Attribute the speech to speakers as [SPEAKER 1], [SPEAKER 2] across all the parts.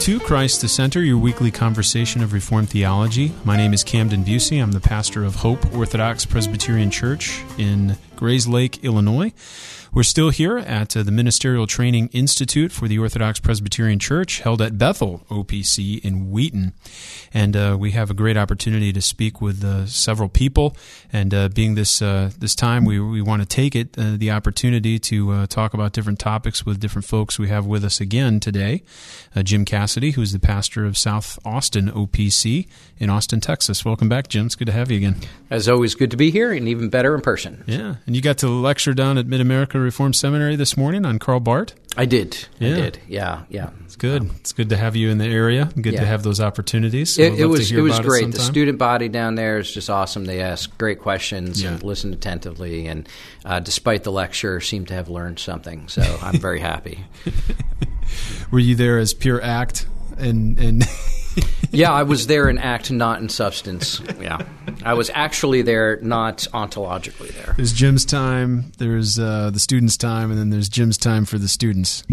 [SPEAKER 1] to Christ the Center, your weekly conversation of Reformed theology. My name is Camden Busey. I'm the pastor of Hope Orthodox Presbyterian Church in Grays Lake, Illinois. We're still here at the Ministerial Training Institute for the Orthodox Presbyterian Church, held at Bethel OPC in Wheaton. And we have a great opportunity to speak with several people. And being this time, we want to take it, the opportunity to talk about different topics with different folks. We have with us again today Jim Cassidy, who's the pastor of South Austin OPC in Austin, Texas. Welcome back, Jim. It's good to have you again.
[SPEAKER 2] As always, good to be here, and even better in person.
[SPEAKER 1] Yeah, and you got to lecture down at Mid-America Reformed Seminary this morning on Karl Barth?
[SPEAKER 2] I did. Yeah.
[SPEAKER 1] It's good. It's good to have you in the area. Good to have those opportunities. So
[SPEAKER 2] it was great. The student body down there is just awesome. They ask great questions and listen attentively, and despite the lecture, seem to have learned something. So I'm very happy.
[SPEAKER 1] Were you there as pure act and
[SPEAKER 2] Yeah, I was there in act, not in substance. Yeah, I was actually there, not ontologically there.
[SPEAKER 1] There's Jim's time, there's the students' time, and then there's Jim's time for the students.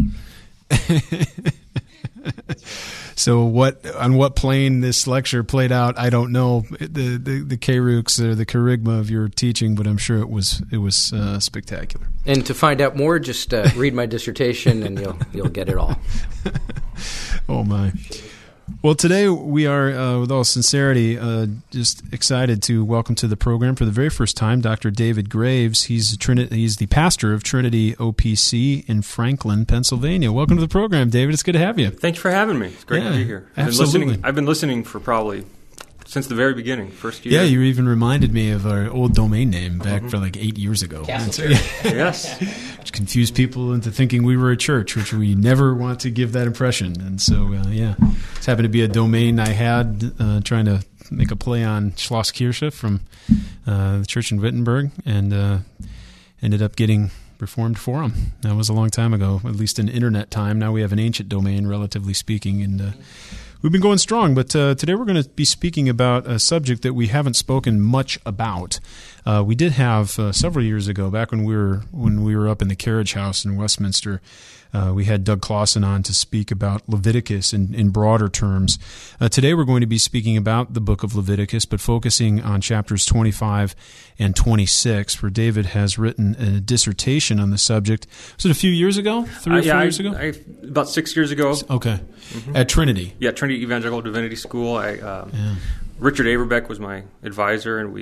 [SPEAKER 1] So on what plane this lecture played out, I don't know the K-Rooks or the charisma of your teaching, but I'm sure it was spectacular.
[SPEAKER 2] And to find out more, just read my dissertation, and you'll get it all.
[SPEAKER 1] Oh my. Well, today we are, with all sincerity, just excited to welcome to the program for the very first time Dr. David Graves. He's the pastor of Trinity OPC in Franklin, Pennsylvania. Welcome to the program, David. It's good to have you.
[SPEAKER 3] Thanks for having me. It's great to be here.
[SPEAKER 1] Absolutely.
[SPEAKER 3] I've been listening for probably since the very beginning, first year.
[SPEAKER 1] Yeah, you even reminded me of our old domain name back for like 8 years ago.
[SPEAKER 3] Yes.
[SPEAKER 1] Which confused people into thinking we were a church, which we never want to give that impression. And so, it's happened to be a domain I had trying to make a play on Schlosskirche from the church in Wittenberg, and ended up getting Reformed Forum. That was a long time ago, at least in internet time. Now we have an ancient domain, relatively speaking, and we've been going strong, but today we're going to be speaking about a subject that we haven't spoken much about. We did have several years ago, back when we were up in the Carriage House in Westminster. We had Doug Clausen on to speak about Leviticus in broader terms. Today we're going to be speaking about the book of Leviticus, but focusing on chapters 25 and 26, where David has written a dissertation on the subject. Was it a few years ago? 3 or 4 years ago?
[SPEAKER 3] About 6 years ago.
[SPEAKER 1] Okay. Mm-hmm. At Trinity.
[SPEAKER 3] Yeah, Trinity Evangelical Divinity School. Richard Averbeck was my advisor, and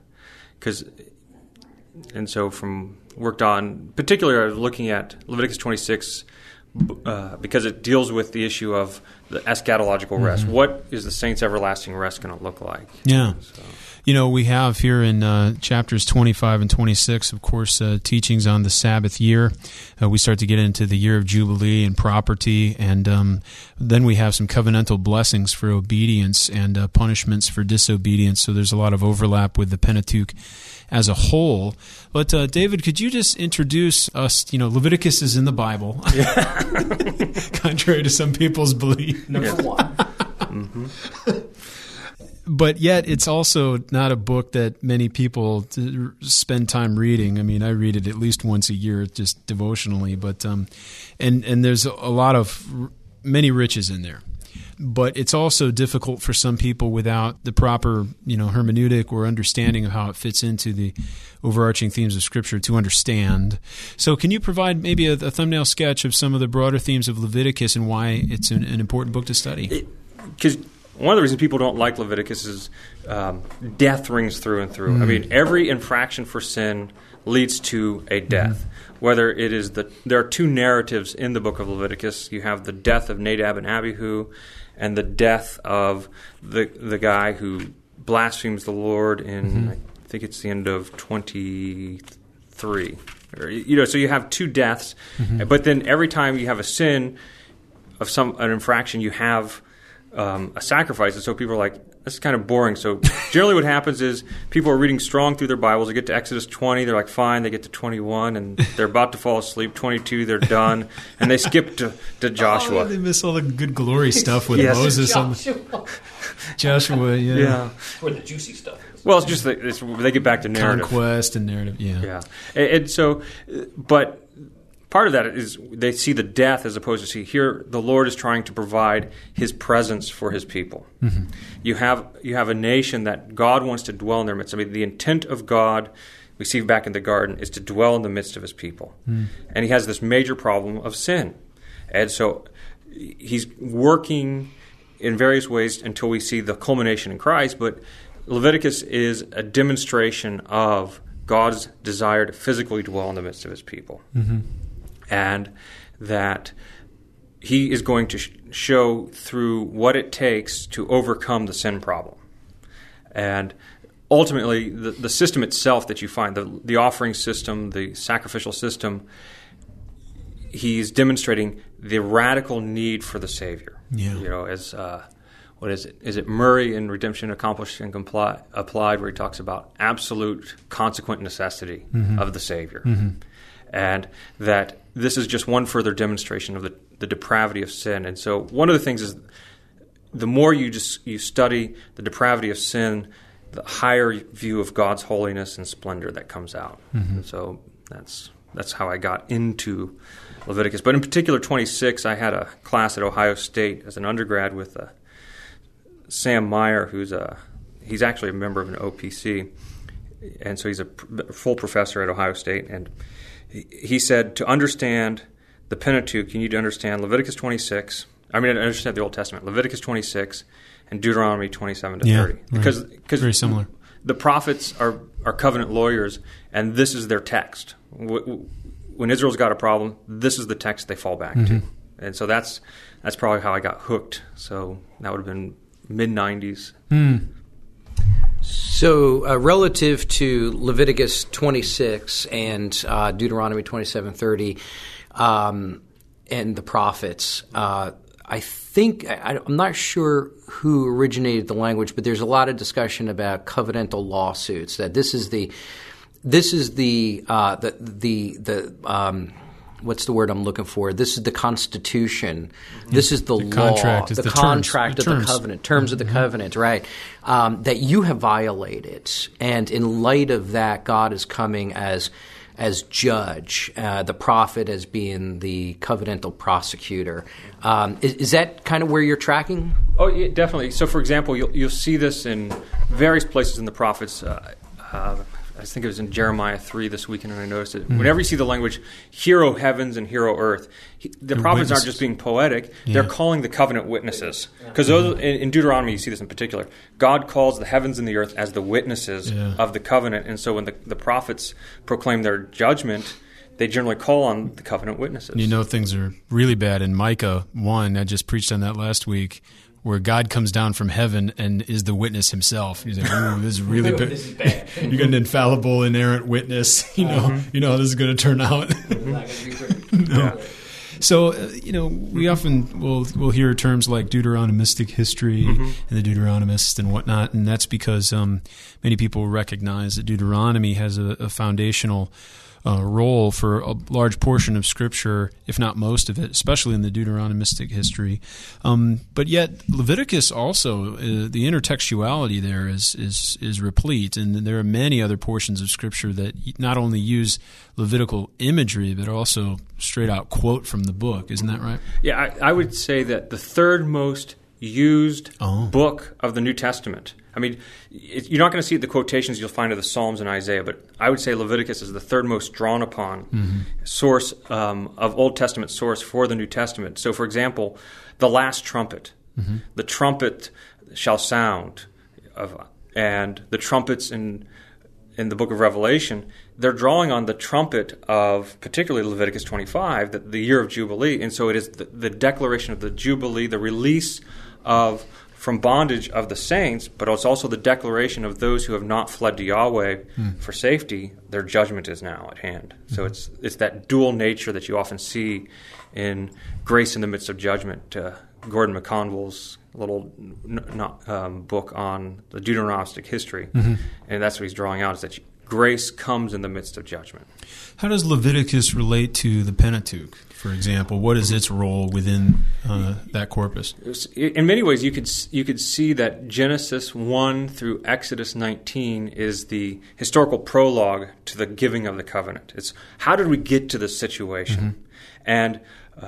[SPEAKER 3] worked on, particularly I was looking at Leviticus 26 because it deals with the issue of the eschatological rest. What is the saints' everlasting rest going to look like?
[SPEAKER 1] Yeah. So. We have here in chapters 25 and 26, of course, teachings on the Sabbath year. We start to get into the year of Jubilee and property, and then we have some covenantal blessings for obedience and punishments for disobedience. So there's a lot of overlap with the Pentateuch as a whole. But David, could you just introduce us? Leviticus is in the Bible, contrary to some people's belief.
[SPEAKER 2] Number one.
[SPEAKER 1] But yet, it's also not a book that many people spend time reading. I mean, I read it at least once a year, just devotionally. But and there's a lot of many riches in there. But it's also difficult for some people without the proper, hermeneutic or understanding of how it fits into the overarching themes of Scripture to understand. So can you provide maybe a thumbnail sketch of some of the broader themes of Leviticus and why it's an important book to study?
[SPEAKER 3] Because one of the reasons people don't like Leviticus is death rings through and through. I mean, every infraction for sin leads to a death. Whether it is there are two narratives in the book of Leviticus. You have the death of Nadab and Abihu, and the death of the guy who blasphemes the Lord in I think it's the end of 23. So you have two deaths, but then every time you have a sin of an infraction, you have a sacrifice. And so people are like, this is kind of boring. So generally what happens is people are reading strong through their Bibles. They get to Exodus 20, they're like, fine. They get to 21, and they're about to fall asleep. 22, they're done. And they skip to Joshua.
[SPEAKER 1] Oh, they miss all the good glory stuff with Moses. Joshua,
[SPEAKER 4] yeah. Where the juicy stuff is.
[SPEAKER 3] Well, it's just they get back to narrative.
[SPEAKER 1] Conquest and narrative, yeah.
[SPEAKER 3] And so, but part of that is they see the death as opposed to see here the Lord is trying to provide His presence for His people. Mm-hmm. You have a nation that God wants to dwell in their midst. I mean, the intent of God, we see back in the garden, is to dwell in the midst of His people. Mm. And He has this major problem of sin. And so He's working in various ways until we see the culmination in Christ, but Leviticus is a demonstration of God's desire to physically dwell in the midst of His people. Mm-hmm. And that He is going to show through what it takes to overcome the sin problem. And ultimately, the system itself that you find, the offering system, the sacrificial system, He's demonstrating the radical need for the Savior. Yeah. You know, as what is it? Is it Murray in Redemption Accomplished and Applied, where he talks about absolute consequent necessity mm-hmm. of the Savior, mm-hmm. and that this is just one further demonstration of the depravity of sin. And so, one of the things is, the more you study the depravity of sin, the higher view of God's holiness and splendor that comes out. Mm-hmm. And so that's how I got into Leviticus. But in particular, 26, I had a class at Ohio State as an undergrad with Sam Meyer, he's actually a member of an OPC, and so he's a full professor at Ohio State. And he said, to understand the Pentateuch, you need to understand Leviticus 26. I mean, I understand the Old Testament, Leviticus 26 and Deuteronomy 27 to 30. Right. Because
[SPEAKER 1] very similar.
[SPEAKER 3] The prophets are covenant lawyers, and this is their text. When Israel's got a problem, this is the text they fall back mm-hmm. to. And so that's probably how I got hooked. So that would have been mid-90s. Mm.
[SPEAKER 2] So relative to Leviticus 26 and Deuteronomy 27:30 and the prophets, I think I'm not sure who originated the language, but there's a lot of discussion about covenantal lawsuits. That this is the what's the word I'm looking for? This is the Constitution. This is the law.
[SPEAKER 1] Contract,
[SPEAKER 2] the contract of the covenant, terms of the covenant, right? That you have violated, and in light of that, God is coming as judge, the prophet as being the covenantal prosecutor. Is that kind of where you're tracking?
[SPEAKER 3] Oh, yeah, definitely. So, for example, you'll see this in various places in the prophets. I think it was in Jeremiah 3 this weekend, and I noticed it. Mm-hmm. Whenever you see the language, "Hear, O heavens, and hear, O earth," the prophets aren't just being poetic. Yeah. They're calling the covenant witnesses. Because those in Deuteronomy, you see this in particular. God calls the heavens and the earth as the witnesses of the covenant. And so when the prophets proclaim their judgment, they generally call on the covenant witnesses.
[SPEAKER 1] You know things are really bad in Micah 1. I just preached on that last week, where God comes down from heaven and is the witness himself. He's like, "Ooh, this is really bad. This is bad. You got an infallible, inerrant witness. You know how this is going to turn out." No. So, we often will hear terms like Deuteronomistic history and the Deuteronomist and whatnot, and that's because many people recognize that Deuteronomy has a foundational role for a large portion of Scripture, if not most of it, especially in the Deuteronomistic history. But yet, Leviticus also, the intertextuality there is replete, and there are many other portions of Scripture that not only use Levitical imagery, but also straight out quote from the book. Isn't that right?
[SPEAKER 3] Yeah, I would say that the third most used book of the New Testament. I mean, you're not going to see the quotations you'll find of the Psalms and Isaiah, but I would say Leviticus is the third most drawn upon source of Old Testament source for the New Testament. So, for example, the last trumpet. The trumpet shall sound, and the trumpets in the book of Revelation, they're drawing on the trumpet of particularly Leviticus 25, the year of Jubilee. And so it is the declaration of the Jubilee, the release from bondage of the saints, but it's also the declaration of those who have not fled to Yahweh for safety. Their judgment is now at hand. So it's that dual nature that you often see in Grace in the Midst of Judgment. Gordon McConville's little book on the Deuteronomistic history, and that's what he's drawing out, is that grace comes in the midst of judgment.
[SPEAKER 1] How does Leviticus relate to the Pentateuch, for example? What is its role within that corpus?
[SPEAKER 3] In many ways, you could see that Genesis 1 through Exodus 19 is the historical prologue to the giving of the covenant. It's how did we get to this situation, and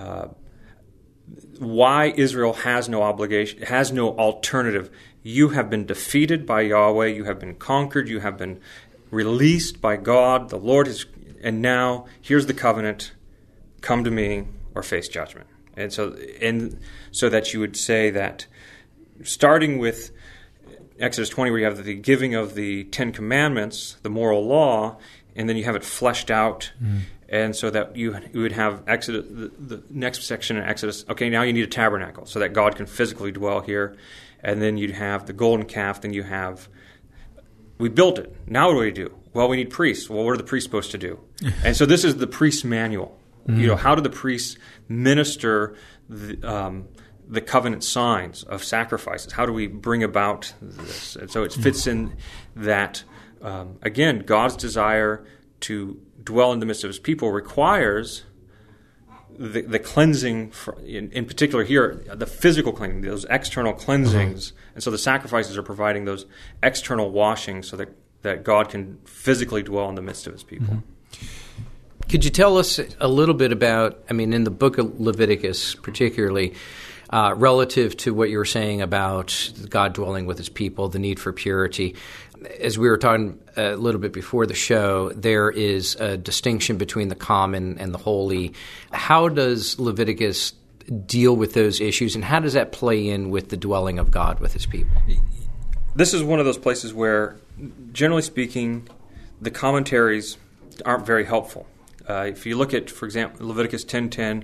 [SPEAKER 3] why Israel has no obligation, has no alternative. You have been defeated by Yahweh. You have been conquered. You have been released by God. The Lord has, and now here's the covenant. Come to me or face judgment. And so that you would say that starting with Exodus 20, where you have the giving of the Ten Commandments, the moral law, and then you have it fleshed out. And so that you would have Exodus, the next section in Exodus, okay, now you need a tabernacle so that God can physically dwell here. And then you'd have the golden calf, then you have, we built it. Now what do we do? Well, we need priests. Well, what are the priests supposed to do? And so this is the priest's manual. How do the priests minister the covenant signs of sacrifices? How do we bring about this? And so it fits in that, again, God's desire to dwell in the midst of his people requires the cleansing, in particular here, the physical cleansing, those external cleansings. And so the sacrifices are providing those external washings so that God can physically dwell in the midst of his people.
[SPEAKER 2] Could you tell us a little bit about, in the book of Leviticus particularly, relative to what you were saying about God dwelling with his people, the need for purity? As we were talking a little bit before the show, there is a distinction between the common and the holy. How does Leviticus deal with those issues, and how does that play in with the dwelling of God with his people?
[SPEAKER 3] This is one of those places where, generally speaking, the commentaries aren't very helpful. If you look at, for example, Leviticus 10:10,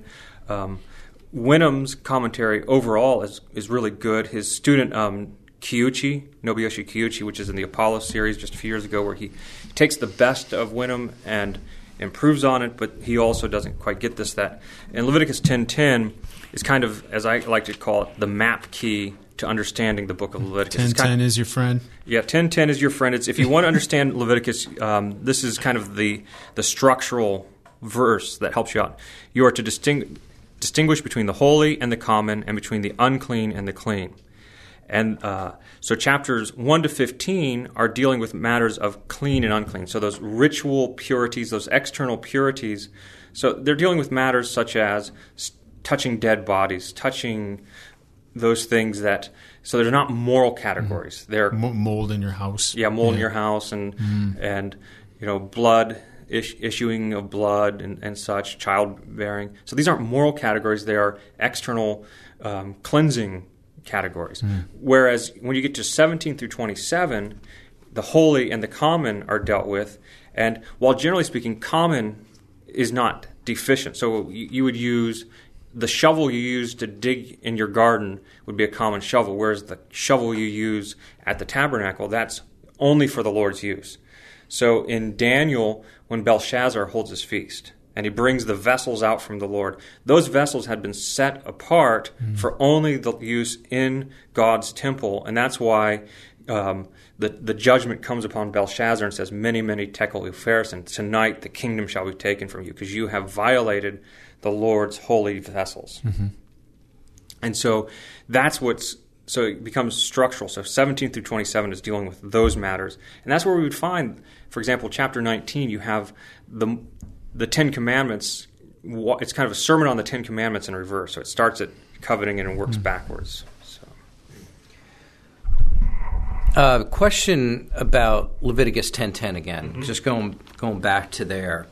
[SPEAKER 3] Wenham's commentary overall is really good. His student Nobuyoshi Kiyuchi, which is in the Apollo series just a few years ago, where he takes the best of Wenham and improves on it, but he also doesn't quite get this. That in Leviticus 10:10 is kind of, as I like to call it, the map key to understanding the book of Leviticus.
[SPEAKER 1] 10:10 is your friend?
[SPEAKER 3] Yeah, 10:10 is your friend. It's, if you want to understand Leviticus, this is kind of the structural verse that helps you out. You are to distinguish between the holy and the common, and between the unclean and the clean. And so chapters 1 to 15 are dealing with matters of clean and unclean. So those ritual purities, those external purities. So they're dealing with matters such as touching dead bodies, touching those things that, so they're not moral categories. They're
[SPEAKER 1] mold in your house.
[SPEAKER 3] Yeah, mold in your house, and blood, issuing of blood and such, childbearing. So these aren't moral categories. They are external cleansing categories. Whereas when you get to 17 through 27, the holy and the common are dealt with. And while generally speaking, common is not deficient. So you would use the shovel you use to dig in your garden would be a common shovel, whereas the shovel you use at the tabernacle, that's only for the Lord's use. So in Daniel, when Belshazzar holds his feast and he brings the vessels out from the Lord, those vessels had been set apart for only the use in God's temple. And that's why the judgment comes upon Belshazzar and says, many, many tekel upharsin, and tonight the kingdom shall be taken from you because you have violated the Lord's holy vessels. And so that's so it becomes structural. So 17 through 27 is dealing with those matters. And that's where we would find, for example, chapter 19, you have the Ten Commandments. It's kind of a sermon on the Ten Commandments in reverse. So it starts at coveting and it works backwards.
[SPEAKER 2] Question about Leviticus 10:10 again. Just going back to there.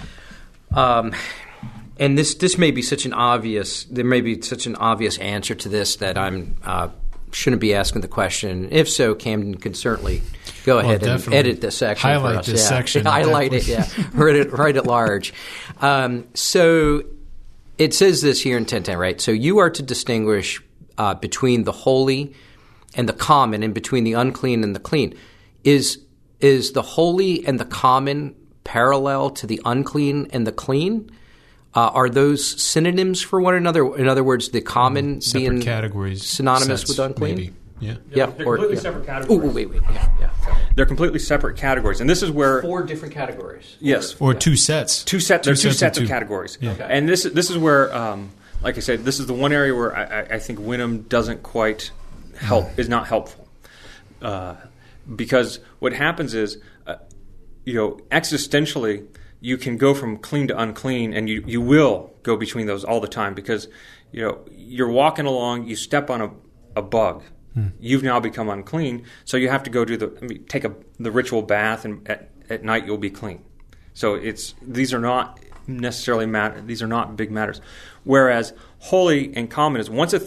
[SPEAKER 2] And this may be such an obvious. There may be such an obvious answer to this that I'm shouldn't be asking the question. If so, Camden could certainly go ahead and edit this section.
[SPEAKER 1] Highlight
[SPEAKER 2] for us.
[SPEAKER 1] this section.
[SPEAKER 2] Highlight it. Yeah, write it large. So it says this here in 10:10, right? So you are to distinguish between the holy and the common, and between the unclean and the clean. Is the holy and the common parallel to the unclean and the clean? Are those synonyms for one another? In other words, the common
[SPEAKER 1] separate
[SPEAKER 2] being
[SPEAKER 1] categories,
[SPEAKER 2] synonymous
[SPEAKER 1] sets,
[SPEAKER 2] with unclean?
[SPEAKER 1] Maybe. Yeah.
[SPEAKER 3] They're completely separate categories.
[SPEAKER 2] Wait. Yeah.
[SPEAKER 3] They're completely separate categories, and this is where
[SPEAKER 2] 4 different categories.
[SPEAKER 3] yes,
[SPEAKER 1] Or two sets.
[SPEAKER 3] There's two sets of
[SPEAKER 1] two.
[SPEAKER 3] categories,
[SPEAKER 1] Yeah.
[SPEAKER 2] Okay.
[SPEAKER 3] and this is where, like I said, this is the one area where I think Wenham doesn't quite help, is not helpful, because what happens is, existentially, you can go from clean to unclean, and you will go between those all the time because you're walking along, you step on a bug. You've now become unclean, so you have to go take the ritual bath, and at night you'll be clean. So these are not necessarily these are not big matters. Whereas holy and common is once a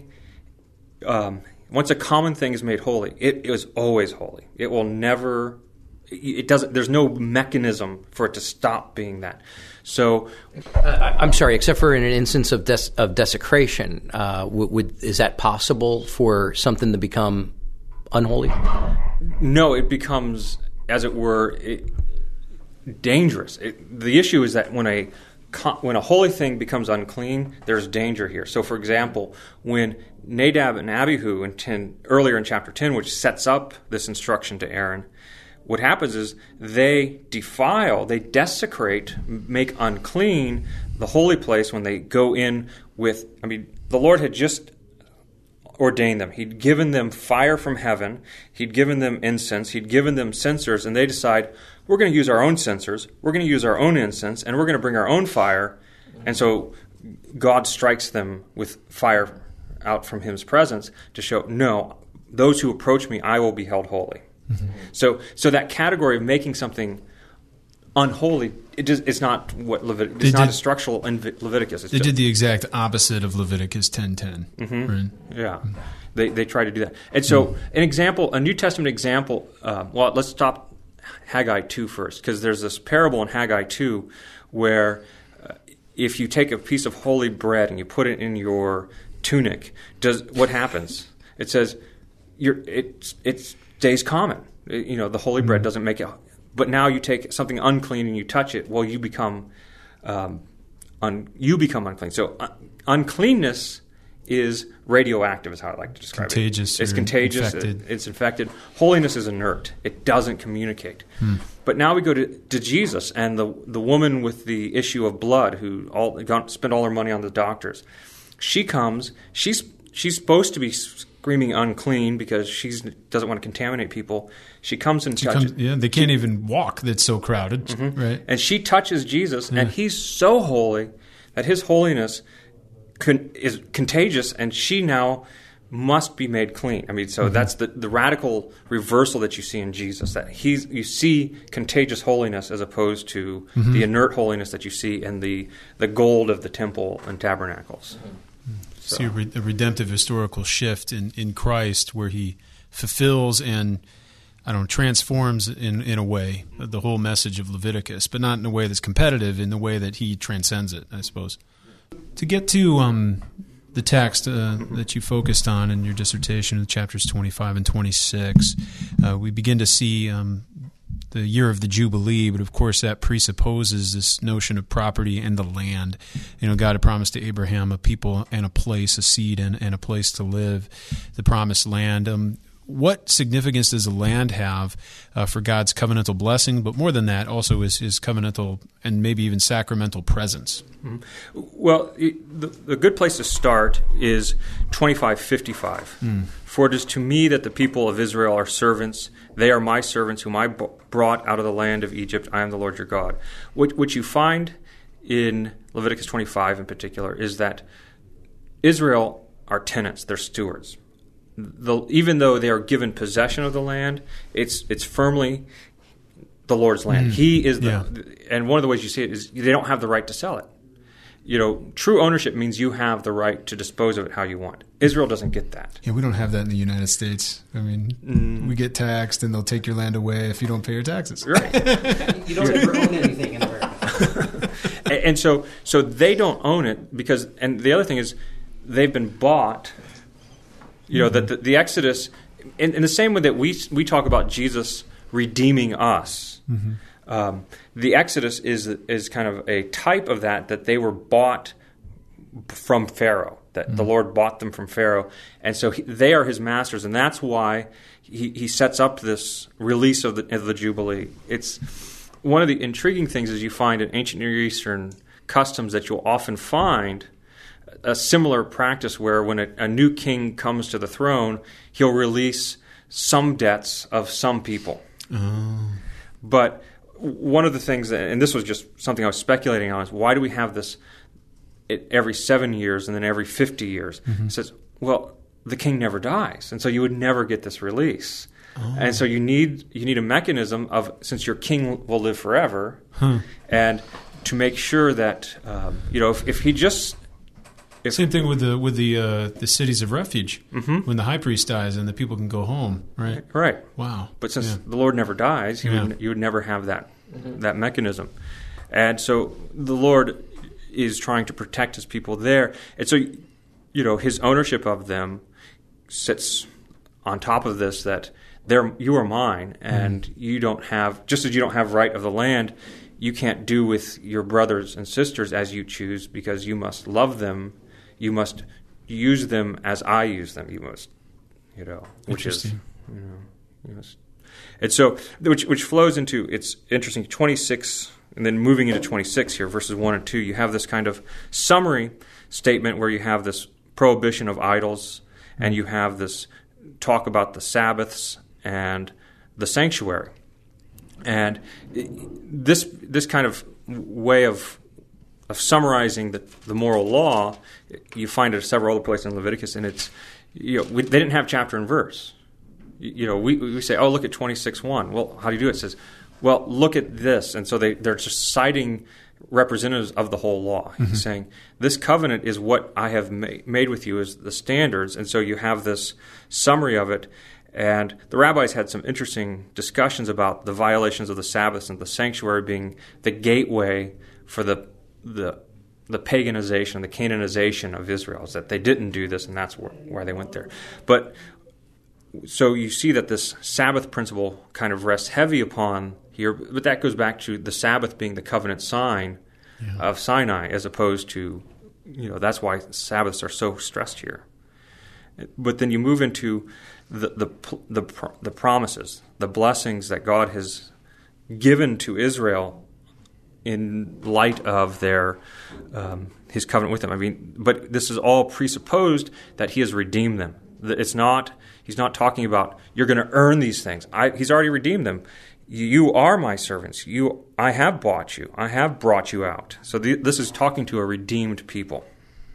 [SPEAKER 3] common thing is made holy, it is always holy. It will never. It doesn't. There's no mechanism for it to stop being that. So,
[SPEAKER 2] I'm sorry. Except for in an instance of desecration, is that possible for something to become unholy?
[SPEAKER 3] no, it becomes, as it were, dangerous. The issue is that when a holy thing becomes unclean, there's danger here. So, for example, when Nadab and Abihu earlier in chapter 10, which sets up this instruction to Aaron, what happens is they desecrate, make unclean the holy place when they go in with, the Lord had just ordained them. He'd given them fire from heaven. He'd given them incense. He'd given them censers, and they decide, we're going to use our own censers, we're going to use our own incense, and we're going to bring our own fire. And so God strikes them with fire out from His presence to show, no, those who approach me, I will be held holy. Mm-hmm. So that category of making something unholy, it's not what it's not as structural in Leviticus.
[SPEAKER 1] They did the exact opposite of Leviticus 10:10.
[SPEAKER 3] Mm-hmm.
[SPEAKER 1] Right?
[SPEAKER 3] Yeah, they try to do that. And so a New Testament example. Let's stop Haggai 2 first, because there's this parable in Haggai 2 where if you take a piece of holy bread and you put it in your tunic, what happens? It says it stays common. The holy bread doesn't make it. But now you take something unclean and you touch it. Well, you become unclean. So uncleanness is radioactive, is how I like to describe it. It's contagious.
[SPEAKER 1] Infected.
[SPEAKER 3] It's infected. Holiness is inert. It doesn't communicate. But now we go to Jesus and the woman with the issue of blood who spent all her money on the doctors. She comes. She's supposed to be screaming unclean because she doesn't want to contaminate people. She comes and touches.
[SPEAKER 1] They can't even walk. That's so crowded, right?
[SPEAKER 3] And she touches Jesus, and He's so holy that His holiness is contagious, and she now must be made clean. So that's the radical reversal that you see in Jesus. That you see contagious holiness as opposed to the inert holiness that you see in the gold of the temple and tabernacles.
[SPEAKER 1] See a redemptive historical shift in Christ where He fulfills and transforms in a way the whole message of Leviticus, but not in a way that's competitive, in the way that He transcends it, I suppose. To get to the text that you focused on in your dissertation, chapters 25 and 26, we begin to see the year of the Jubilee, but of course that presupposes this notion of property and the land. God had promised to Abraham a people and a place, a seed and a place to live, the promised land. What significance does the land have for God's covenantal blessing, but more than that, also his covenantal and maybe even sacramental presence?
[SPEAKER 3] Mm-hmm. Well, the good place to start is 25:55. For it is to me that the people of Israel are servants. They are my servants whom I brought out of the land of Egypt. I am the Lord your God. What you find in Leviticus 25 in particular is that Israel are tenants. They're stewards. Even though they are given possession of the land, it's firmly the Lord's land. He is and one of the ways you see it is they don't have the right to sell it. True ownership means you have the right to dispose of it how you want. Israel doesn't get that.
[SPEAKER 1] Yeah, we don't have that in the United States. We get taxed and they'll take your land away if you don't pay your taxes.
[SPEAKER 3] Right.
[SPEAKER 2] You don't ever own anything in America.
[SPEAKER 3] And so they don't own it because, and the other thing is they've been bought. That the Exodus, in the same way that we talk about Jesus redeeming us, the Exodus is kind of a type of that they were bought from Pharaoh. that the Lord bought them from Pharaoh. And so they are his masters, and that's why he sets up this release of the Jubilee. It's one of the intriguing things is you find in ancient Near Eastern customs that you'll often find a similar practice where when a new king comes to the throne, he'll release some debts of some people. Oh. But one of the things, and this was just something I was speculating on, is why do we have this every 7 years and then every 50 years? It says, well, the king never dies, and so you would never get this release. Oh. And so you need a mechanism of, since your king will live forever, and to make sure that if he just same thing with
[SPEAKER 1] the cities of refuge when the high priest dies and the people can go home, right?
[SPEAKER 3] Right.
[SPEAKER 1] Wow.
[SPEAKER 3] But since the Lord never dies, you would never have that mechanism, and so the Lord is trying to protect his people there, and so his ownership of them sits on top of this, that you are mine, and you don't have, just as you don't have right of the land, you can't do with your brothers and sisters as you choose, because you must love them, you must use them as I use them. You must, which is, you must. And so, which flows into, it's interesting, 26, and then moving into 26 here, verses 1 and 2, you have this kind of summary statement where you have this prohibition of idols, and you have this talk about the Sabbaths and the sanctuary. And this kind of way of summarizing the moral law, you find it several other places in Leviticus, and it's they didn't have chapter and verse. We say, oh, look at 26:1. Well, how do you do it? It says, well, look at this, and so they're just citing representatives of the whole law. He's saying, this covenant is what I have made with you as the standards, and so you have this summary of it. And the rabbis had some interesting discussions about the violations of the Sabbath and the sanctuary being the gateway for the paganization, the Canaanization of Israel, is that they didn't do this, and that's why they went there. But so you see that this Sabbath principle kind of rests heavy upon here, but that goes back to the Sabbath being the covenant sign of Sinai, as opposed to, that's why Sabbaths are so stressed here. But then you move into the promises, the blessings that God has given to Israel in light of his covenant with them. I mean, but this is all presupposed that he has redeemed them. He's not talking about you're going to earn these things. He's already redeemed them. You are my servants. I have bought you. I have brought you out. So this is talking to a redeemed people.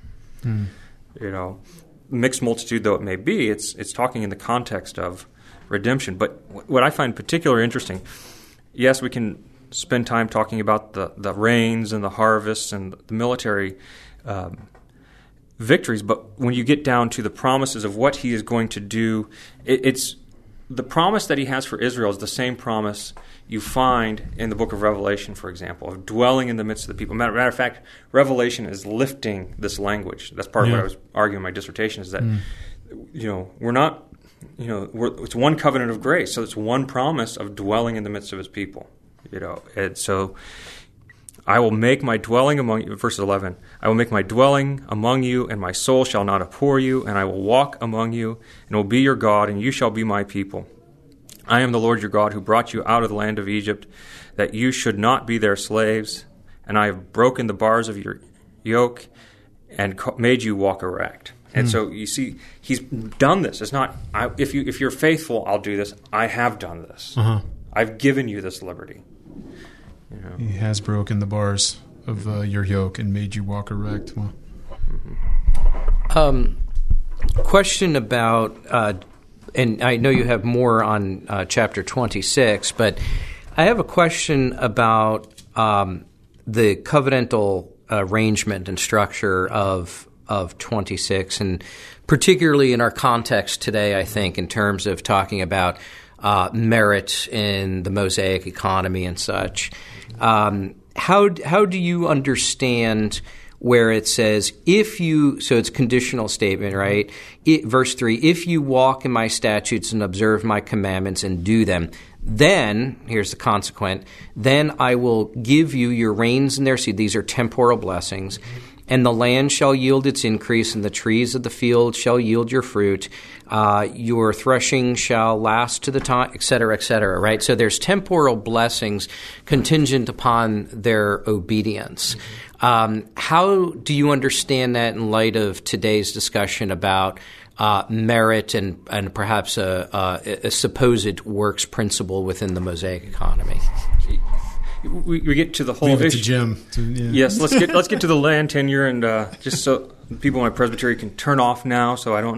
[SPEAKER 3] Mixed multitude though it may be, it's talking in the context of redemption. But what I find particularly interesting, yes, we can spend time talking about the rains and the harvests and the military victories, but when you get down to the promises of what he is going to do, it's the promise that he has for Israel is the same promise you find in the book of Revelation, for example, of dwelling in the midst of the people. Matter of fact, Revelation is lifting this language. That's part of what I was arguing in my dissertation, is that we're not, it's one covenant of grace, so it's one promise of dwelling in the midst of his people. And so I will make my dwelling among you, verse 11, I will make my dwelling among you, and my soul shall not abhor you, and I will walk among you, and will be your God, and you shall be my people. I am the Lord your God, who brought you out of the land of Egypt, that you should not be their slaves, and I have broken the bars of your yoke, and made you walk erect. And so you see, he's done this. It's not, if you're faithful, I'll do this. I have done this. I've given you this liberty.
[SPEAKER 1] He has broken the bars of your yoke and made you walk erect. Well.
[SPEAKER 2] Question about, and I know you have more on chapter 26, but I have a question about the covenantal arrangement and structure of 26, and particularly in our context today, I think, in terms of talking about merit in the Mosaic economy and such. How do you understand where it says, so it's conditional statement, right? Verse 3, if you walk in my statutes and observe my commandments and do them, then, here's the consequent, then I will give you your rains in their seed. These are temporal blessings. And the land shall yield its increase, and the trees of the field shall yield your fruit. Your threshing shall last to the time, et cetera, right? So there's temporal blessings contingent upon their obedience. How do you understand that in light of today's discussion about merit and perhaps a supposed works principle within the Mosaic economy?
[SPEAKER 3] We get to the whole
[SPEAKER 1] Leave it
[SPEAKER 3] issue.
[SPEAKER 1] to Jim.
[SPEAKER 3] Yes, let's get to the land tenure, and just so people in my presbytery can turn off now, so I don't.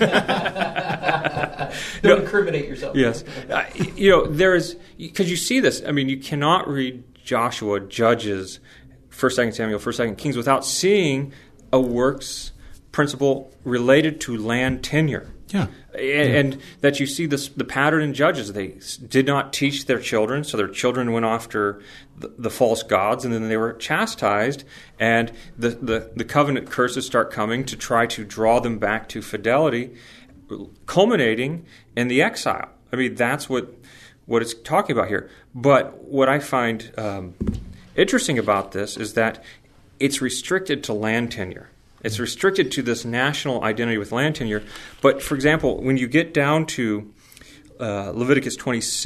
[SPEAKER 4] Don't incriminate yourself.
[SPEAKER 3] Yes, there is, because you see this. I mean, you cannot read Joshua, Judges, 1st, 2nd Samuel, 1st, 2nd Kings without seeing a works principle related to land tenure.
[SPEAKER 1] Yeah.
[SPEAKER 3] And that you see the pattern in Judges. They did not teach their children, so their children went after the false gods, and then they were chastised, and the covenant curses start coming to try to draw them back to fidelity, culminating in the exile. I mean, that's what it's talking about here. But what I find interesting about this is that it's restricted to land tenure. It's restricted to this national identity with land tenure. But, for example, when you get down to Leviticus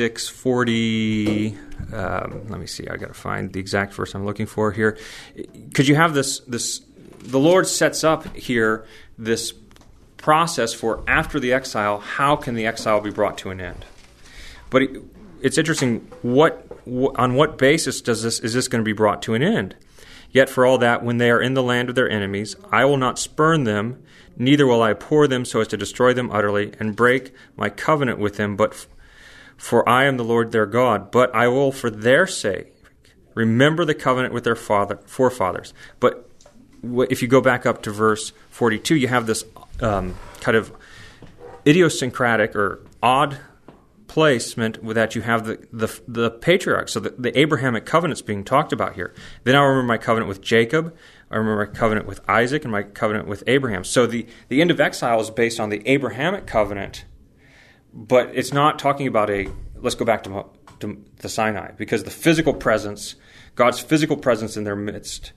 [SPEAKER 3] 26:40, let me see, I've got to find the exact verse I'm looking for here. Because you have this, the Lord sets up here this process for after the exile, how can the exile be brought to an end? But it's interesting, on what basis is this going to be brought to an end? Yet for all that, when they are in the land of their enemies, I will not spurn them, neither will I abhor them so as to destroy them utterly, and break my covenant with them, for I am the Lord their God. But I will, for their sake, remember the covenant with their forefathers. But if you go back up to verse 42, you have this kind of idiosyncratic or odd placement with that you have the patriarchs, so the Abrahamic covenant's being talked about here. Then I remember my covenant with Jacob, I remember my covenant with Isaac, and my covenant with Abraham. So the end of exile is based on the Abrahamic covenant, but it's not talking about let's go back to the Sinai, because the physical presence, God's physical presence in their midst,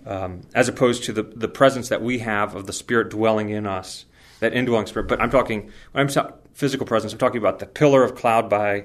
[SPEAKER 3] as opposed to the presence that we have of the Spirit dwelling in us, that indwelling Spirit. But when I'm talking physical presence, I'm talking about the pillar of cloud by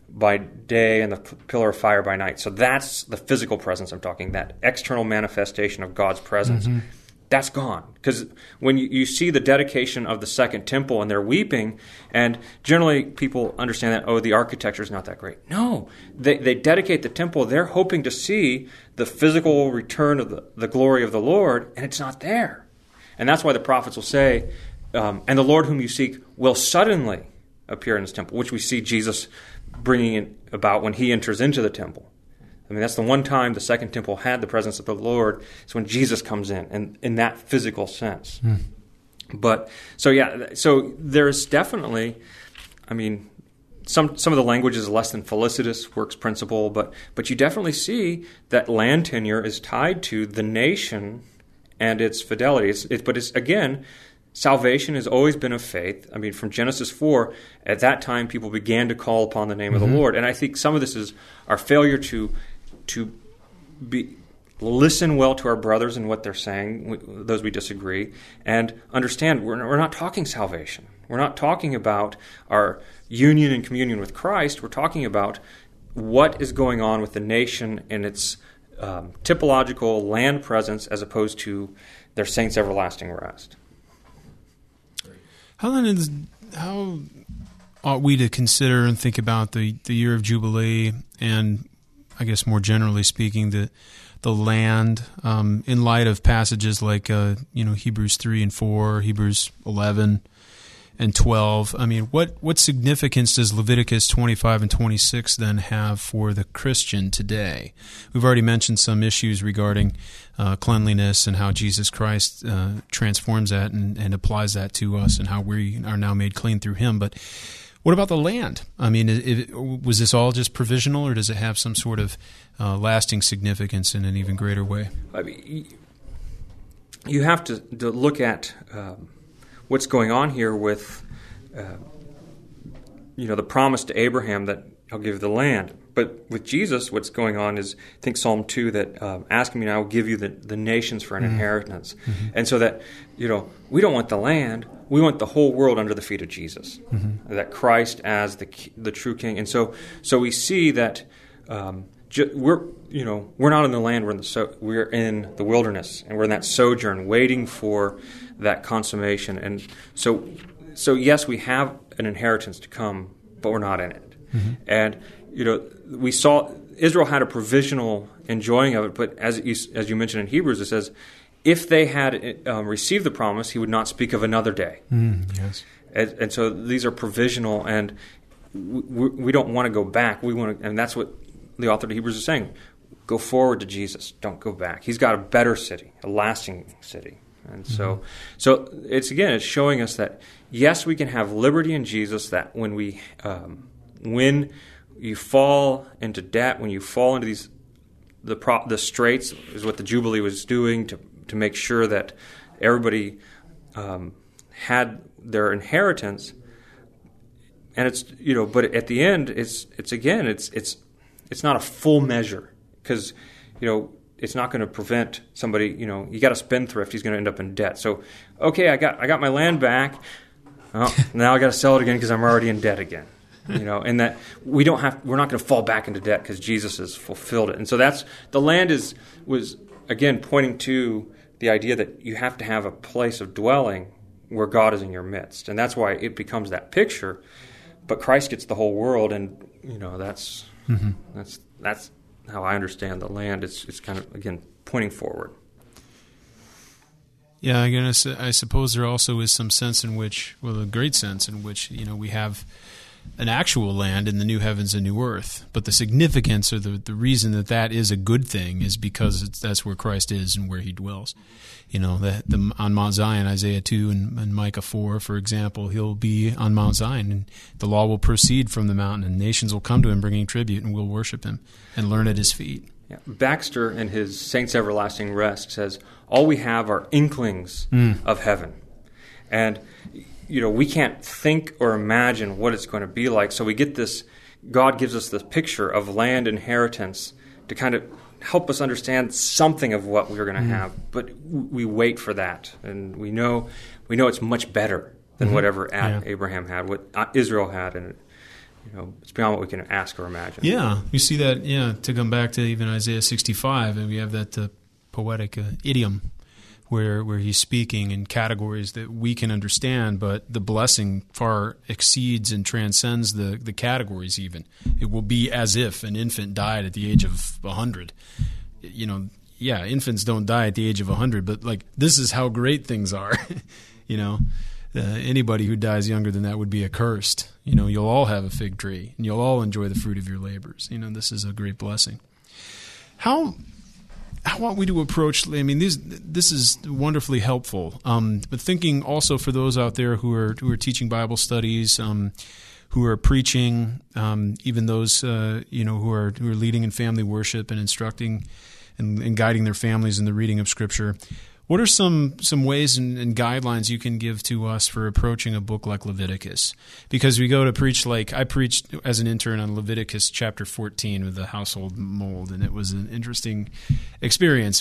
[SPEAKER 3] day and the pillar of fire by night. So that's the physical presence I'm talking, that external manifestation of God's presence. Mm-hmm. That's gone. Because when you see the dedication of the second temple and they're weeping, and generally people understand that, the architecture is not that great. No, they dedicate the temple. They're hoping to see the physical return of the glory of the Lord, and it's not there. And that's why the prophets will say, and the Lord whom you seek will suddenly appear in his temple, which we see Jesus bringing it about when he enters into the temple. I mean, that's the one time the second temple had the presence of the Lord. It's when Jesus comes in that physical sense. But, so there's definitely, I mean, some of the language is less than felicitous, works principle, but you definitely see that land tenure is tied to the nation and its fidelity. But it's again, salvation has always been of faith. I mean, from Genesis 4, at that time, people began to call upon the name of the Lord. And I think some of this is our failure to listen well to our brothers and what they're saying, those we disagree, and understand we're not talking salvation. We're not talking about our union and communion with Christ. We're talking about what is going on with the nation and its typological land presence as opposed to their saints' everlasting rest.
[SPEAKER 1] How ought we to consider and think about the year of Jubilee and, I guess more generally speaking, the land in light of passages like Hebrews 3 and 4, Hebrews 11 and 12? I mean, what significance does Leviticus 25 and 26 then have for the Christian today? We've already mentioned some issues regarding cleanliness and how Jesus Christ transforms that and applies that to us and how we are now made clean through him. But what about the land? I mean, was this all just provisional, or does it have some sort of lasting significance in an even greater way?
[SPEAKER 3] I mean, you have to look at what's going on here with, the promise to Abraham that he'll give the land. But with Jesus, what's going on is, I think Psalm 2, that ask me and I will give you the nations for an inheritance. And so that, we don't want the land, we want the whole world under the feet of Jesus. That Christ as the true King. And so we see that we're not in the land, we're in the wilderness, and we're in that sojourn waiting for that consummation. And so yes, we have an inheritance to come, but we're not in it. And we saw Israel had a provisional enjoying of it, but as you mentioned in Hebrews, it says, if they had received the promise, he would not speak of another day.
[SPEAKER 1] Yes.
[SPEAKER 3] And so these are provisional, and we don't want to go back. We want to, and that's what the author of Hebrews is saying. Go forward to Jesus. Don't go back. He's got a better city, a lasting city. And so it's showing us that, yes, we can have liberty in Jesus, that when you fall into debt, when you fall into the straits, is what the Jubilee was doing to make sure that everybody had their inheritance. And it's but at the end, it's not a full measure, because it's not going to prevent somebody. You got a spendthrift, he's going to end up in debt. So okay, I got my land back. Oh, now I got to sell it again because I'm already in debt again. And that we're not going to fall back into debt because Jesus has fulfilled it. And so the land was again pointing to the idea that you have to have a place of dwelling where God is in your midst. And that's why it becomes that picture. But Christ gets the whole world, and that's how I understand the land. It's kind of, again, pointing forward.
[SPEAKER 1] Yeah, I suppose there also is some sense in which, a great sense in which, we have an actual land in the new heavens and new earth. But the significance, or the reason that is a good thing, is because that's where Christ is and where he dwells. On Mount Zion, Isaiah 2 and Micah 4, for example, he'll be on Mount Zion, and the law will proceed from the mountain, and nations will come to him bringing tribute, and will worship him and learn at his feet.
[SPEAKER 3] Yeah. Baxter, in his Saints' Everlasting Rest, says, all we have are inklings of heaven. And we can't think or imagine what it's going to be like. So we get this, God gives us this picture of land inheritance to kind of help us understand something of what we're going to have. But we wait for that. And we know it's much better than whatever Abraham had, what Israel had. And it's beyond what we can ask or imagine.
[SPEAKER 1] Yeah, we see that, to come back to even Isaiah 65, and we have that poetic idiom where he's speaking in categories that we can understand, but the blessing far exceeds and transcends the categories even. It will be as if an infant died at the age of 100. Infants don't die at the age of 100, but this is how great things are. Anybody who dies younger than that would be accursed. You'll all have a fig tree, and you'll all enjoy the fruit of your labors. This is a great blessing. How want we to approach? I mean, this is wonderfully helpful. But thinking also for those out there who are teaching Bible studies, who are preaching, even those who are leading in family worship and instructing and guiding their families in the reading of Scripture. What are some ways and guidelines you can give to us for approaching a book like Leviticus? Because we go to preach, I preached as an intern on Leviticus chapter 14 with the household mold, and it was an interesting experience.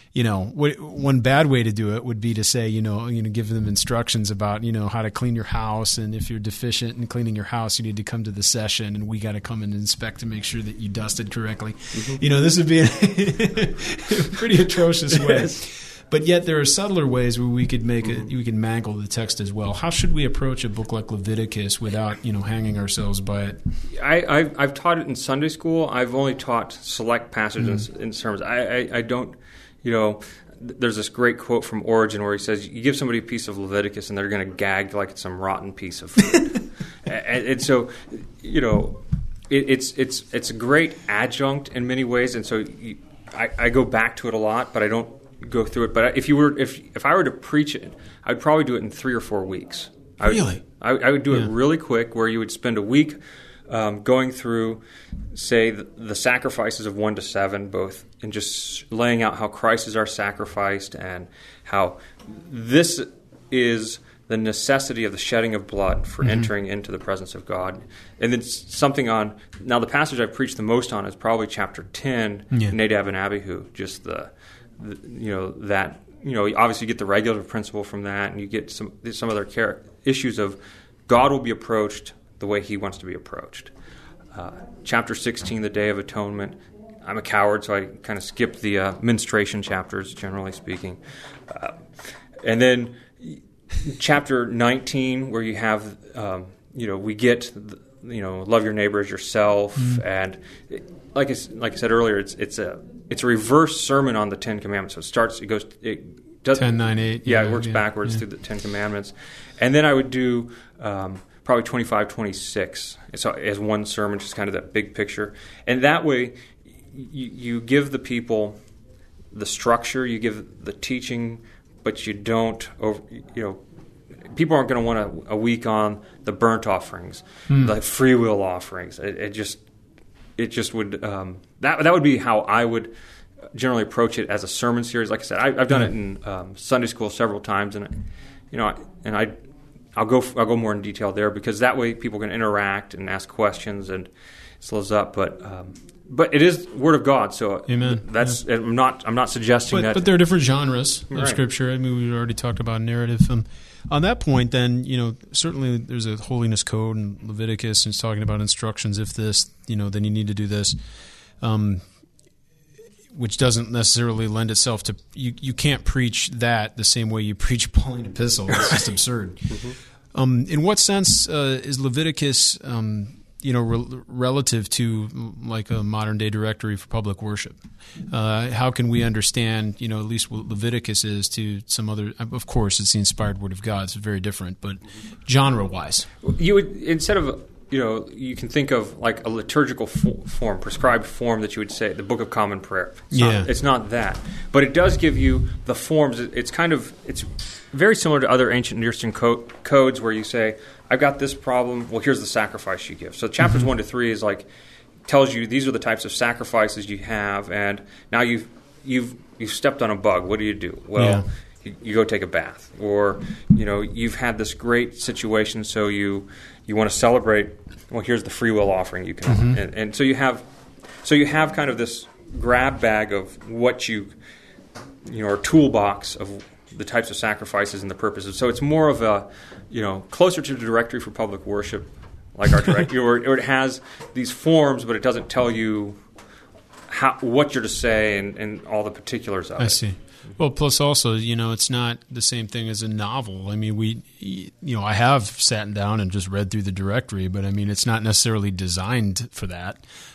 [SPEAKER 1] One bad way to do it would be to say, give them instructions about, how to clean your house, and if you're deficient in cleaning your house, you need to come to the session, and we got to come and inspect to make sure that you dusted correctly. This would be a pretty atrocious way. But yet there are subtler ways where we could we can mangle the text as well. How should we approach a book like Leviticus without, hanging ourselves by it?
[SPEAKER 3] I've taught it in Sunday school. I've only taught select passages in sermons. I don't, there's this great quote from Origen where he says, you give somebody a piece of Leviticus and they're going to gag like it's some rotten piece of food. and so, it's a great adjunct in many ways. And so I go back to it a lot, but I don't go through it. But if I were to preach it, I'd probably do it in 3 or 4 weeks.
[SPEAKER 1] Really?
[SPEAKER 3] I would do it really quick, where you would spend a week going through, say, the sacrifices of 1 to 7, both, and just laying out how Christ is our sacrifice and how this is the necessity of the shedding of blood for entering into the presence of God. And then something on, now the passage I've preached the most on is probably chapter 10, Nadab and Abihu, just obviously you get the regulative principle from that, and you get some other issues of God will be approached the way he wants to be approached. Chapter 16, the Day of Atonement. I'm a coward, so I kind of skipped the menstruation chapters, generally speaking. And then chapter 19, where you have, we get, love your neighbor as yourself, and like I said earlier, it's a reverse sermon on the Ten Commandments. So it does
[SPEAKER 1] 10, 9, 8.
[SPEAKER 3] Yeah, it works backwards through the Ten Commandments, and then I would do probably 25, 26 as one sermon, just kind of that big picture, and that way you give the people the structure, you give the teaching, but you don't people aren't going to want a week on the burnt offerings, the free will offerings. It just would that would be how I would generally approach it as a sermon series. Like I said, I've done it in Sunday school several times, and I'll go more in detail there, because that way people can interact and ask questions and it slows up. But it is Word of God, so
[SPEAKER 1] Amen.
[SPEAKER 3] That's I'm not suggesting that.
[SPEAKER 1] But there are different genres of
[SPEAKER 3] Right.
[SPEAKER 1] Scripture. I mean, we already talked about narrative. On that point, then, certainly there's a holiness code in Leviticus, and it's talking about instructions. If this, then you need to do this, which doesn't necessarily lend itself to you can't preach that the same way you preach Pauline epistle. It's just absurd. In what sense is Leviticus? Relative to like a modern day directory for public worship, how can we understand, at least what Leviticus is to some other? Of course, it's the inspired Word of God; it's very different. But genre-wise,
[SPEAKER 3] you would, instead of you can think of like a liturgical form, prescribed form that you would say the Book of Common Prayer. It's not that, but it does give you the forms. It's very similar to other ancient Near Eastern codes where you say, I've got this problem. Well, here's the sacrifice you give. So chapters 1 to 3 is like tells you these are the types of sacrifices you have, and now you've stepped on a bug. What do you do? Well, you go take a bath, or you've had this great situation, so you want to celebrate. Well, here's the free will offering you can, and so you have kind of this grab bag of what or toolbox of the types of sacrifices and the purposes. So it's more of a, closer to the directory for public worship, like our directory, or it has these forms, but it doesn't tell you what you're to say and all the particulars of it.
[SPEAKER 1] I see. Well, plus also, it's not the same thing as a novel. I mean, I have sat down and just read through the directory, but I mean, it's not necessarily designed for that.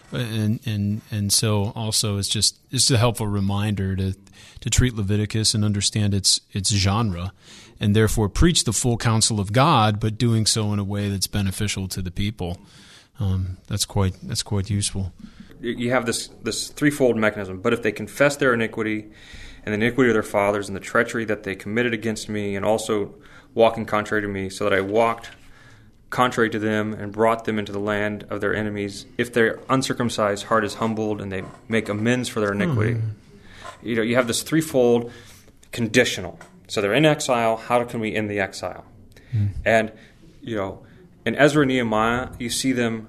[SPEAKER 1] And so also it's just a helpful reminder to treat Leviticus and understand its genre, and therefore preach the full counsel of God, but doing so in a way that's beneficial to the people. That's quite useful.
[SPEAKER 3] You have this threefold mechanism. But if they confess their iniquity and the iniquity of their fathers and the treachery that they committed against me, and also walking contrary to me, so that I walked contrary to them and brought them into the land of their enemies, if their uncircumcised heart is humbled and they make amends for their iniquity. You have this threefold conditional. So they're in exile. How can we end the exile? And, in Ezra and Nehemiah, you see them,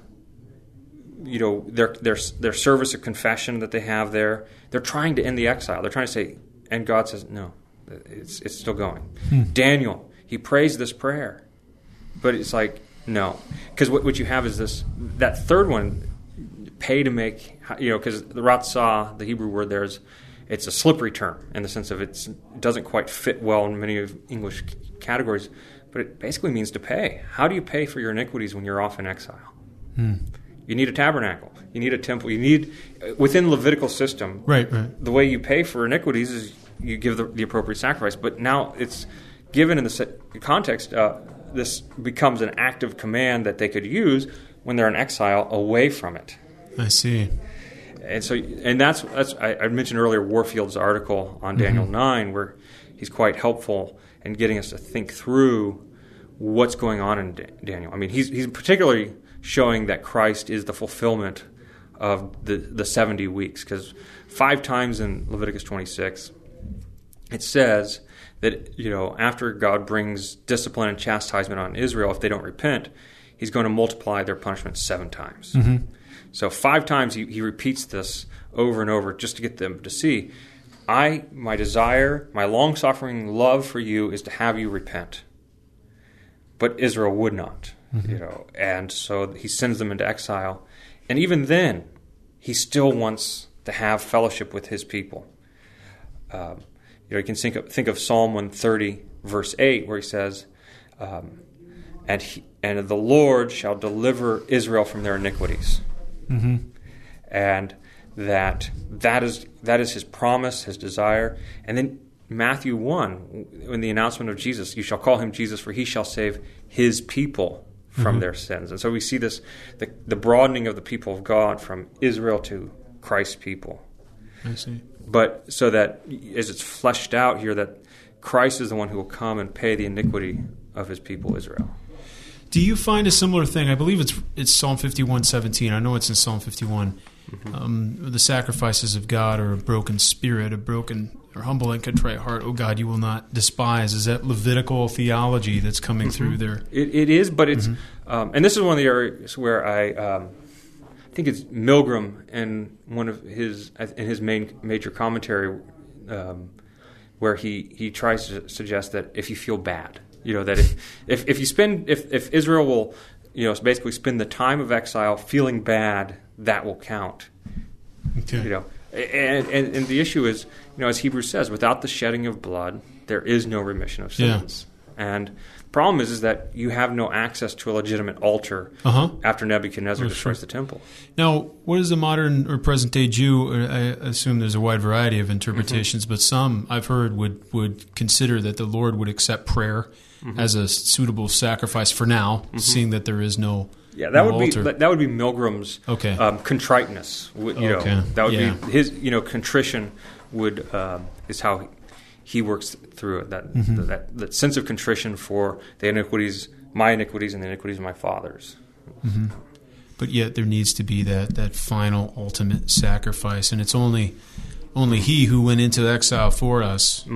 [SPEAKER 3] their service of confession that they have there. They're trying to end the exile. They're trying to say, and God says, no, it's still going. Daniel, he prays this prayer, but it's like, no. Because what you have is that third one, pay to make, because the ratzah, the Hebrew word there it's a slippery term in the sense of it doesn't quite fit well in many of English categories, but it basically means to pay. How do you pay for your iniquities when you're off in exile? You need a tabernacle. You need a temple. You need, within the Levitical system,
[SPEAKER 1] right.
[SPEAKER 3] The way you pay for iniquities is you give the appropriate sacrifice. But now it's given in the context, this becomes an active command that they could use when they're in exile away from it.
[SPEAKER 1] I see.
[SPEAKER 3] And so, that's I mentioned earlier Warfield's article on Daniel 9, where he's quite helpful in getting us to think through what's going on in Daniel. I mean, he's particularly showing that Christ is the fulfillment of the 70 weeks, because 5 times in Leviticus 26, it says that, after God brings discipline and chastisement on Israel, if they don't repent, he's going to multiply their punishment 7 times.
[SPEAKER 1] Mm-hmm.
[SPEAKER 3] So 5 times he repeats this over and over just to get them to see, my desire, my long-suffering love for you is to have you repent. But Israel would not, and so he sends them into exile. And even then, he still wants to have fellowship with his people. You can think of Psalm 130, verse 8, where he says, and the Lord shall deliver Israel from their iniquities.
[SPEAKER 1] Mm-hmm.
[SPEAKER 3] And that is his promise, his desire. And then Matthew 1, in the announcement of Jesus, you shall call him Jesus, for he shall save his people from their sins. And so we see this, the broadening of the people of God from Israel to Christ's people.
[SPEAKER 1] I see.
[SPEAKER 3] But so that as it's fleshed out here, that Christ is the one who will come and pay the iniquity of his people Israel.
[SPEAKER 1] Do you find a similar thing? I believe it's Psalm 51:17. I know it's in Psalm 51. Mm-hmm. The sacrifices of God are a broken spirit, a broken or humble and contrite heart. Oh God, you will not despise. Is that Levitical theology that's coming through there?
[SPEAKER 3] It is, but it's and this is one of the areas where I think it's Milgram in one of his major commentary where he tries to suggest that if you feel bad, that if Israel will basically spend the time of exile feeling bad, that will count.
[SPEAKER 1] Okay.
[SPEAKER 3] And the issue is, as Hebrews says, without the shedding of blood, there is no remission of sins. Yeah. And the problem is that you have no access to a legitimate altar after Nebuchadnezzar destroys the temple.
[SPEAKER 1] Now, what is the modern or present-day Jew? I assume there's a wide variety of interpretations, but some I've heard would consider that the Lord would accept prayer as a suitable sacrifice for now, seeing that there is no.
[SPEAKER 3] Yeah, that
[SPEAKER 1] altar.
[SPEAKER 3] would be Milgram's contriteness. That would be his. Contrition would is how he works through it. That sense of contrition for the iniquities, my iniquities, and the iniquities of my fathers.
[SPEAKER 1] Mm-hmm. But yet there needs to be that final ultimate sacrifice, and it's only he who went into exile for us.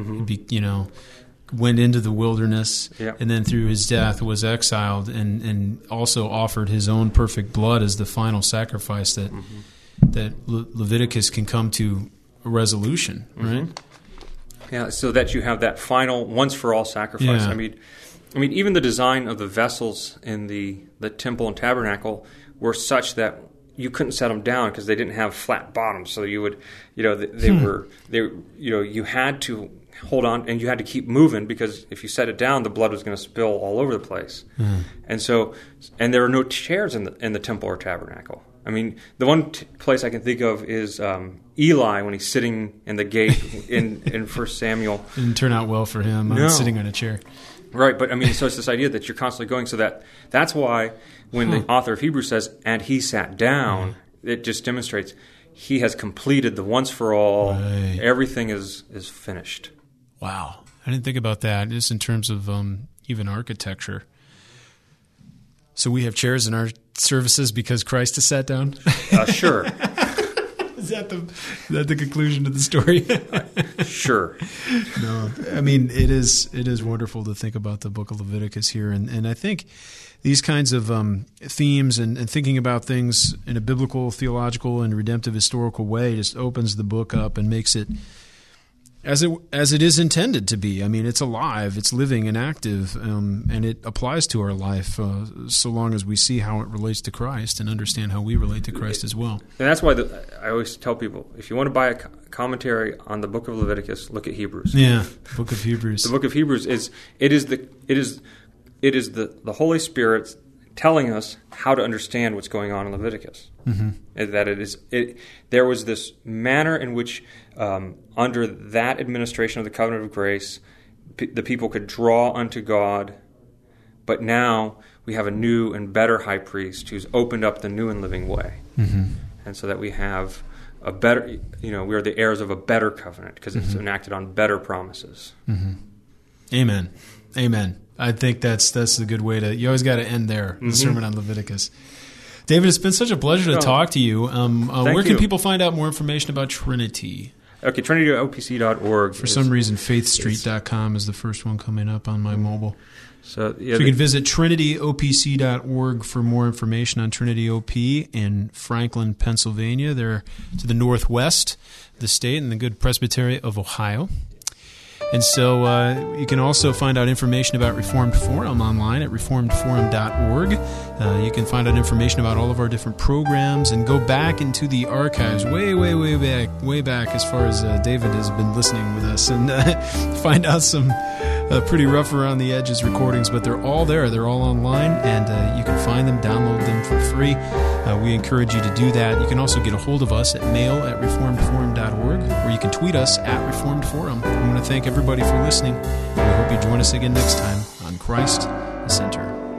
[SPEAKER 1] Went into the wilderness, and then through his death was exiled, and also offered his own perfect blood as the final sacrifice that Leviticus can come to a resolution, right?
[SPEAKER 3] Yeah, so that you have that final once for all sacrifice.
[SPEAKER 1] Yeah.
[SPEAKER 3] I mean, even the design of the vessels in the temple and tabernacle were such that you couldn't set them down because they didn't have flat bottoms. So you would, you had to hold on, and you had to keep moving because if you set it down, the blood was going to spill all over the place. And so, and there were no chairs in the temple or tabernacle. I mean, the one place I can think of is Eli when he's sitting in the gate in 1 Samuel.
[SPEAKER 1] It didn't turn out well for him. Sitting on a chair.
[SPEAKER 3] Right, but I mean, so it's this idea that you're constantly going. So that's why when the author of Hebrews says, "And he sat down," it just demonstrates he has completed the once for all.
[SPEAKER 1] Right.
[SPEAKER 3] Everything is finished.
[SPEAKER 1] Wow, I didn't think about that. Just in terms of even architecture. So we have chairs in our services because Christ has sat down?
[SPEAKER 3] Sure.
[SPEAKER 1] Is that the conclusion of the story?
[SPEAKER 3] Sure.
[SPEAKER 1] No, I mean, it is wonderful to think about the book of Leviticus here. And I think these kinds of themes and thinking about things in a biblical, theological, and redemptive historical way just opens the book up and makes it as it is intended to be. I mean, it's alive, it's living and active, and it applies to our life so long as we see how it relates to Christ and understand how we relate to Christ as well.
[SPEAKER 3] And that's why I always tell people, if you want to buy a commentary on the book of Leviticus, look at Hebrews.
[SPEAKER 1] Yeah, the book of Hebrews.
[SPEAKER 3] The book of Hebrews is the Holy Spirit telling us how to understand what's going on in Leviticus. That there was this manner in which under that administration of the covenant of grace, the people could draw unto God, but now we have a new and better high priest who's opened up the new and living way. And so that we have a better, we are the heirs of a better covenant because it's enacted on better promises.
[SPEAKER 1] Amen. I think that's a good way to. You always got to end there. The sermon on Leviticus. David, it's been such a pleasure to talk to you. Where can people find out more information about Trinity?
[SPEAKER 3] Okay, TrinityOPC.org.
[SPEAKER 1] For some reason, faithstreet.com is the first one coming up on my mobile.
[SPEAKER 3] So, yeah,
[SPEAKER 1] So you can visit TrinityOPC.org for more information on Trinity OP in Franklin, Pennsylvania. They're to the northwest of the state in the good Presbytery of Ohio. And so you can also find out information about Reformed Forum online at reformedforum.org. You can find out information about all of our different programs and go back into the archives way back as far as David has been listening with us and find out some pretty rough around the edges recordings, but they're all there. They're all online, and you can find them, download them for free. We encourage you to do that. You can also get a hold of us at mail@reformedforum.org, or you can tweet us at Reformed Forum. I want to thank everybody for listening, and we hope you join us again next time on Christ the Center.